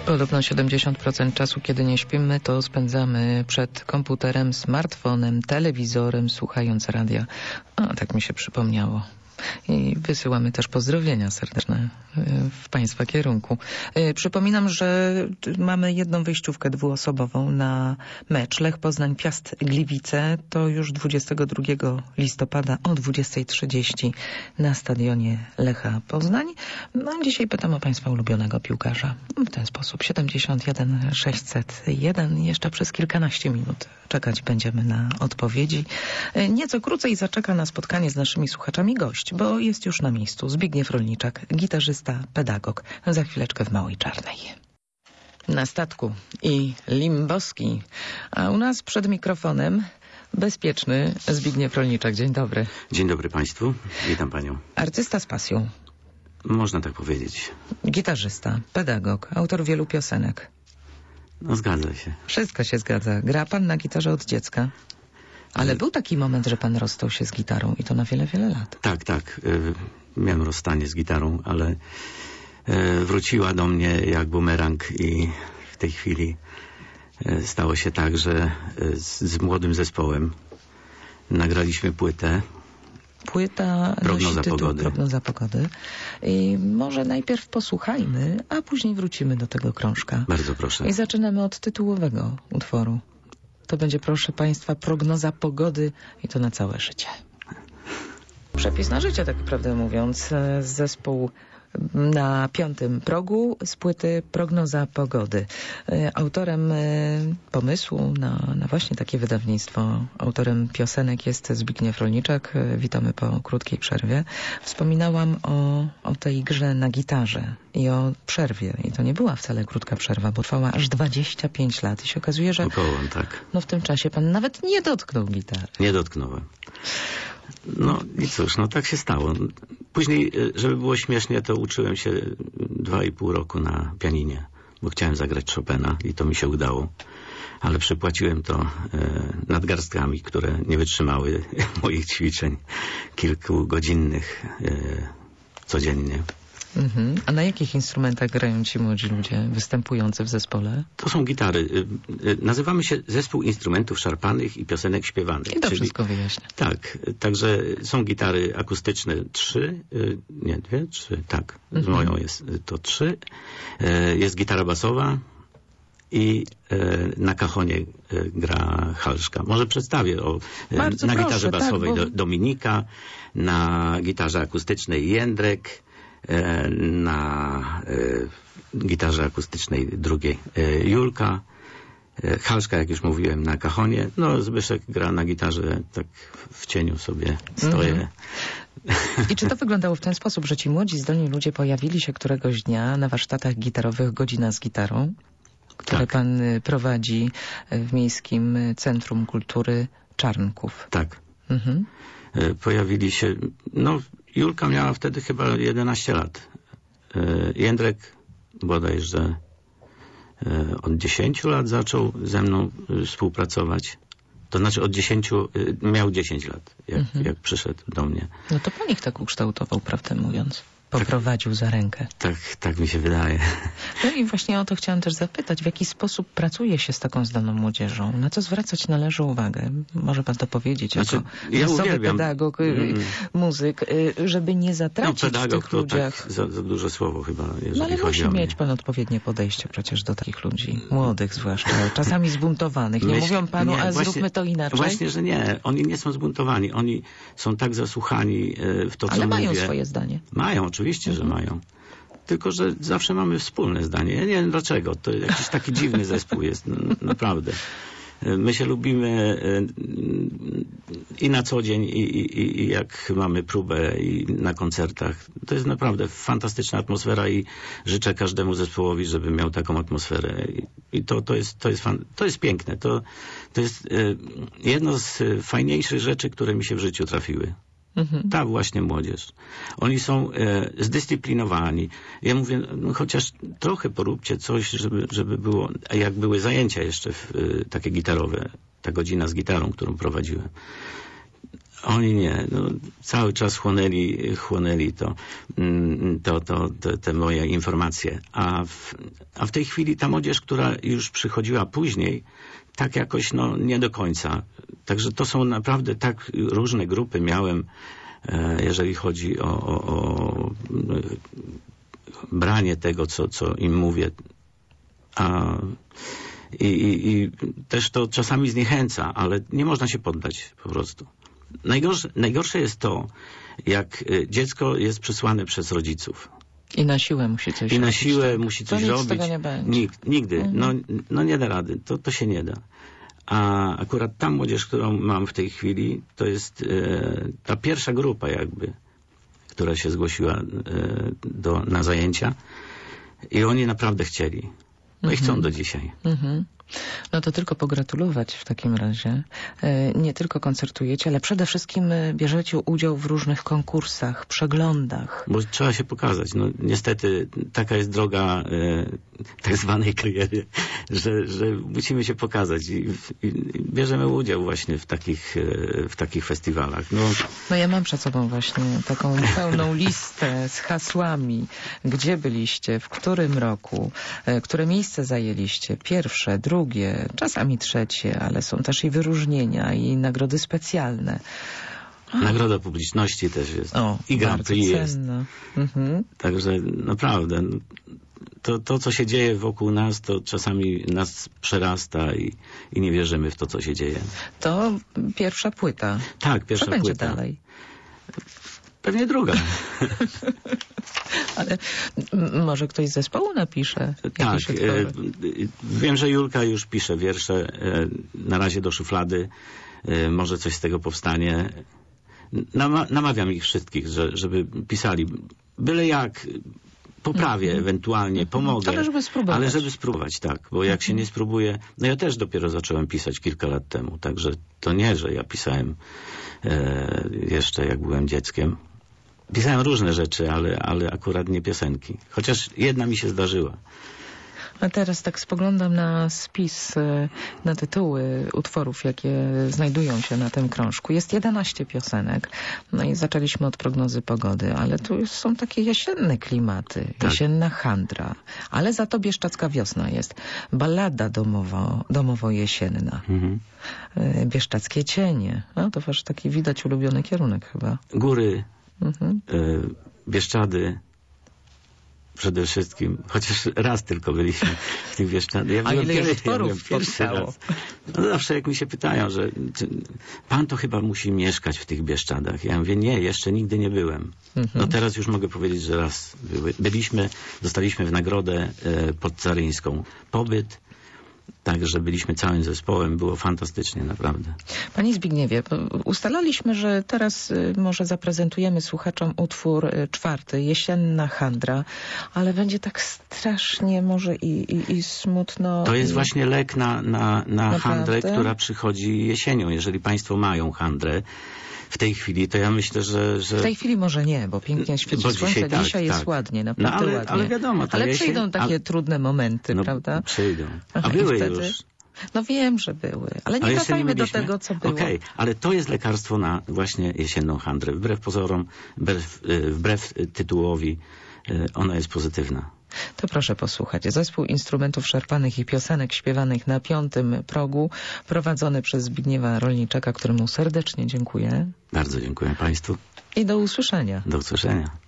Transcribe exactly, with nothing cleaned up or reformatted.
Podobno siedemdziesiąt procent czasu, kiedy nie śpimy, to spędzamy przed komputerem, smartfonem, telewizorem, słuchając radia. A, tak mi się przypomniało. I wysyłamy też pozdrowienia serdeczne w Państwa kierunku. Przypominam, że mamy jedną wyjściówkę dwuosobową na mecz Lech Poznań Piast Gliwice. To już dwudziestego drugiego listopada o dwudziestej trzydzieści na stadionie Lecha Poznań. No, dzisiaj pytam o Państwa ulubionego piłkarza. W ten sposób siedemdziesiąt jeden sześćset jeden. Jeszcze przez kilkanaście minut czekać będziemy na odpowiedzi. Nieco krócej zaczeka na spotkanie z naszymi słuchaczami gość, bo jest już na miejscu Zbigniew Rolniczak, gitarzysta, pedagog. Za chwileczkę w Małej Czarnej. Na statku i Limboski, a u nas przed mikrofonem bezpieczny Zbigniew Rolniczak. Dzień dobry. Dzień dobry Państwu. Witam Panią. Artysta z pasją. Można tak powiedzieć. Gitarzysta, pedagog, autor wielu piosenek. No zgadza się. Wszystko się zgadza. Gra Pan na gitarze od dziecka. Ale, Ale był taki moment, że Pan rozstał się z gitarą i to na wiele, wiele lat. Tak, tak. Miałem rozstanie z gitarą, ale wróciła do mnie jak bumerang i w tej chwili stało się tak, że z, z młodym zespołem nagraliśmy płytę. Płyta Prognoza nosi tytuł pogody. Prognoza pogody. I może najpierw posłuchajmy, a później wrócimy do tego krążka. Bardzo proszę. I zaczynamy od tytułowego utworu. To będzie, proszę Państwa, prognoza pogody i to na całe życie. Przepis na życie, tak prawdę mówiąc. Zespół na piątym progu z płyty Prognoza pogody. Autorem pomysłu na, na właśnie takie wydawnictwo, autorem piosenek jest Zbigniew Rolniczak. Witamy po krótkiej przerwie. Wspominałam o, o tej grze na gitarze i o przerwie. I to nie była wcale krótka przerwa, bo trwała aż dwadzieścia pięć lat. I się okazuje, że Około, tak. No w tym czasie Pan nawet nie dotknął gitary. Nie dotknąłem. No i cóż, no tak się stało. Później, żeby było śmiesznie, to uczyłem się dwa i pół roku na pianinie, bo chciałem zagrać Chopina i to mi się udało. Ale przepłaciłem to e, nadgarstkami, które nie wytrzymały moich ćwiczeń kilkugodzinnych e, codziennie. Mhm. A na jakich instrumentach grają ci młodzi ludzie występujący w zespole? To są gitary. Nazywamy się Zespół Instrumentów Szarpanych i Piosenek Śpiewanych. I to czyli... wszystko wyjaśnia. Tak, także są gitary akustyczne trzy, nie dwie, trzy, tak. Z mhm. moją jest to trzy. Jest gitara basowa i na kachonie gra Halszka. Może przedstawię o, Bardzo na proszę, gitarze basowej tak, bo... Dominika, na gitarze akustycznej Jędrek, na e, gitarze akustycznej drugiej e, Julka, e, Halszka, jak już mówiłem, na kachonie. No Zbyszek gra na gitarze, tak w cieniu sobie stoję. Mm-hmm. I czy to wyglądało w ten sposób, że ci młodzi, zdolni ludzie pojawili się któregoś dnia na warsztatach gitarowych Godzina z gitarą, które tak. Pan prowadzi w Miejskim Centrum Kultury Czarnków? Tak. Mhm. E, pojawili się, no Julka miała wtedy chyba jedenaście lat. Jędrek bodajże od dziesięciu lat zaczął ze mną współpracować. To znaczy od dziesięciu, miał dziesięć lat, jak, mhm. jak przyszedł do mnie. No to Pan ich tak ukształtował, prawdę mówiąc. Poprowadził tak, za rękę. Tak, tak mi się wydaje. No i właśnie o to chciałam też zapytać. W jaki sposób pracuje się z taką zdolną młodzieżą? Na co zwracać należy uwagę? Może Pan to powiedzieć znaczy, jako ja uwielbiam. pedagog, mm. muzyk, żeby nie zatracić no, pedagog w tych ludziach... to tak za, za duże słowo chyba, jeżeli no ale chodzi musi o mieć Pan odpowiednie podejście przecież do takich ludzi. Młodych zwłaszcza. Czasami zbuntowanych. Nie Myśl, mówią Panu, nie, a właśnie, zróbmy to inaczej? Właśnie, że nie. Oni nie są zbuntowani. Oni są tak zasłuchani w to, co ale mówię. mają swoje zdanie. Mają, oczywiście, mhm. że mają. Tylko, że zawsze mamy wspólne zdanie. Ja nie wiem dlaczego. To jakiś taki dziwny zespół jest. No, naprawdę. My się lubimy i na co dzień, i, i, i jak mamy próbę, i na koncertach. To jest naprawdę fantastyczna atmosfera i życzę każdemu zespołowi, żeby miał taką atmosferę. I, i to, to, jest, to, jest fan, to jest piękne. To, to jest jedno z fajniejszych rzeczy, które mi się w życiu trafiły. Mhm. Ta właśnie młodzież. Oni są e, zdyscyplinowani. Ja mówię, no, chociaż trochę poróbcie coś, żeby, żeby było, a jak były zajęcia jeszcze w, e, takie gitarowe, ta godzina z gitarą, którą prowadziłem. Oni nie. No, cały czas chłonęli, chłonęli to, to, to, to, te moje informacje. A w, a w tej chwili ta młodzież, która już przychodziła później, tak jakoś no, nie do końca. Także to są naprawdę tak różne grupy miałem, jeżeli chodzi o, o, o branie tego, co, co im mówię. A, i, i, I też to czasami zniechęca, ale nie można się poddać po prostu. Najgorsze, najgorsze jest to, jak dziecko jest przesłane przez rodziców. I na siłę musi coś I na robić, siłę tak? musi coś to nic robić. Z tego nie będzie. Nikt, nigdy. Mhm. No, no nie da rady. To, to się nie da. A akurat ta młodzież, którą mam w tej chwili, to jest e, ta pierwsza grupa jakby, która się zgłosiła e, do, na zajęcia. I oni naprawdę chcieli. No i chcą do dzisiaj. Mhm. No to tylko pogratulować w takim razie. Nie tylko koncertujecie, ale przede wszystkim bierzecie udział w różnych konkursach, przeglądach. Bo trzeba się pokazać. No niestety taka jest droga e, tak zwanej kariery, że, że musimy się pokazać i, i bierzemy udział właśnie w takich, e, w takich festiwalach. No, no ja mam przed sobą właśnie taką pełną listę z hasłami, gdzie byliście, w którym roku, e, które miejsce zajęliście, pierwsze, drugie, drugie, czasami trzecie, ale są też i wyróżnienia, i nagrody specjalne. Nagroda publiczności też jest. O, i Grand Prix jest. Mhm. Także naprawdę to, to, co się dzieje wokół nas, to czasami nas przerasta i, i nie wierzymy w to, co się dzieje. To pierwsza płyta. Tak, pierwsza co będzie płyta. dalej? Pewnie druga. Ale może ktoś z zespołu napisze Tak, jakieś utwory? Wiem, że Julka już pisze wiersze, na razie do szuflady, może coś z tego powstanie. Nama namawiam ich wszystkich, że, żeby pisali byle jak, poprawię mm -hmm. ewentualnie, pomogę. Ale żeby spróbować. Ale żeby spróbować, tak, bo jak mm -hmm. się nie spróbuje, no ja też dopiero zacząłem pisać kilka lat temu, także to nie, że ja pisałem e, jeszcze jak byłem dzieckiem. Pisałem różne rzeczy, ale, ale akurat nie piosenki. Chociaż jedna mi się zdarzyła. A teraz tak spoglądam na spis, na tytuły utworów, jakie znajdują się na tym krążku. Jest jedenaście piosenek. No i zaczęliśmy od prognozy pogody, ale tu są takie jesienne klimaty, tak. Jesienna handra. Ale za to bieszczacka wiosna jest. Ballada domowo, domowo-jesienna. Mhm. Bieszczackie cienie. No to wasz taki widać ulubiony kierunek chyba. Góry. Mhm. Bieszczady przede wszystkim, chociaż raz tylko byliśmy w tych Bieszczadach. Ja A ile już ja utworów powstało? No zawsze jak mi się pytają, że czy, pan to chyba musi mieszkać w tych Bieszczadach. Ja mówię, nie, jeszcze nigdy nie byłem. Mhm. No teraz już mogę powiedzieć, że raz były. byliśmy, dostaliśmy w nagrodę e, podcaryńską pobyt. Także byliśmy całym zespołem, było fantastycznie, naprawdę. Panie Zbigniewie, ustalaliśmy, że teraz może zaprezentujemy słuchaczom utwór czwarty, Jesienna handra, ale będzie tak strasznie może i, i, i smutno. To jest i... właśnie lek na, na, na handrę, która przychodzi jesienią. Jeżeli państwo mają handrę w tej chwili, to ja myślę, że... że... W tej chwili może nie, bo pięknie świeci słońce. Dzisiaj, tak, dzisiaj jest tak. ładnie, naprawdę no, ale, ładnie. Ale wiadomo, to Ale jesień, przyjdą takie ale... trudne momenty, no, prawda? Przyjdą. A Aha, były wtedy... już. No wiem, że były, ale nie ale wracajmy do tego, co było. Okej, okay, ale to jest lekarstwo na właśnie jesienną handrę. Wbrew pozorom, wbrew, wbrew tytułowi, ona jest pozytywna. To proszę posłuchać. Zespół instrumentów szarpanych i piosenek śpiewanych na piątym progu, prowadzony przez Zbigniewa Rolniczaka, któremu serdecznie dziękuję. Bardzo dziękuję państwu. I do usłyszenia. Do usłyszenia.